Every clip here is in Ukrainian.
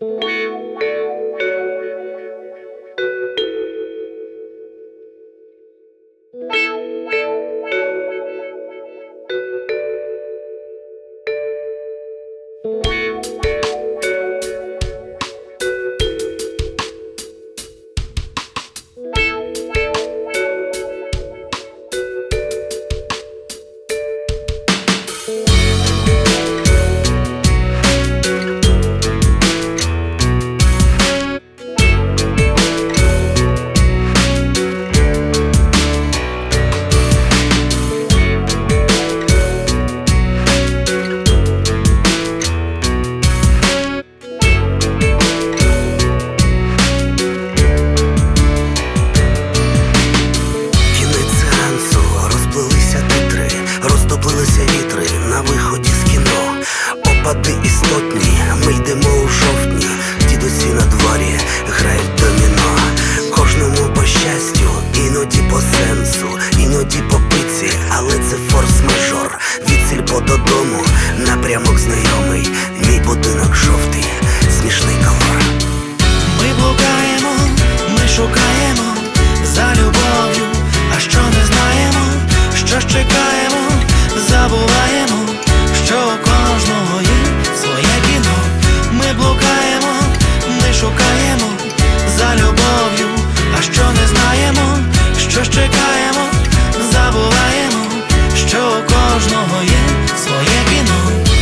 Опади істотні, ми йдемо у жовтні, дідусі на дворі грають доміно. Кожному по щастю, іноді по сенсу, іноді по пиці, але це форс-мажор. Від сільпо додому, напрямок знайомий, мій будинок жовтий, смішний колор. Ми блукаємо, ми шукаємо за любов'ю, а що не знаємо, що ж чекаємо, забуваємо, що у кожного є своє кіно. Ми блукаємо, ми шукаємо за любов'ю, а що не знаємо, що ж чекаємо, забуваємо, що у кожного є своє кіно.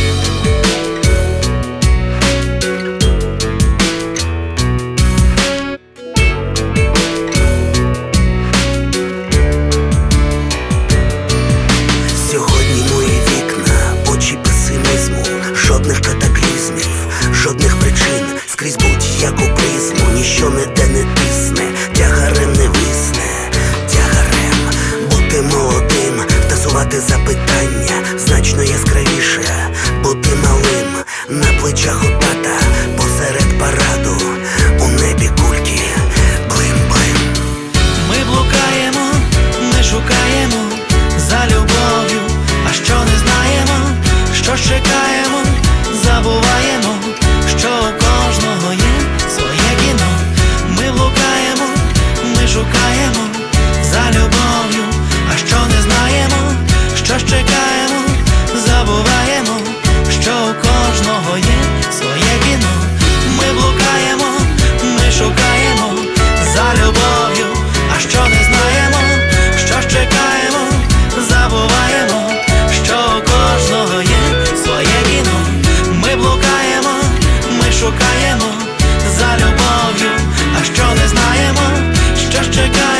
Жодних катаклізмів, жодних причин, скрізь будь-яку призму, ніщо ніде не тисне, тягарем не висне, тягарем. Бути молодим, втасувати запитання, значно яскравіше, бути малим, на плечах у тата, посеред параду, у небі кульки, блим-блим. Ми блукаємо, ми шукаємо за любов'ю, а що не знаємо, що ж чекаємо, забуваємо, що у кожного є своє кіно. Ми блукаємо, ми шукаємо за любов'ю, а що не знаємо, що ж чекаємо, забуваємо, що у кожного є своє кіно. Ми блукаємо, ми шукаємо за любов'ю, а що не знаємо, що ж чекаємо, забуваємо, що у кожного є своє кіно. Ми блукаємо, ми шукаємо за любов'ю, а що не знаємо, що ж чекаємо,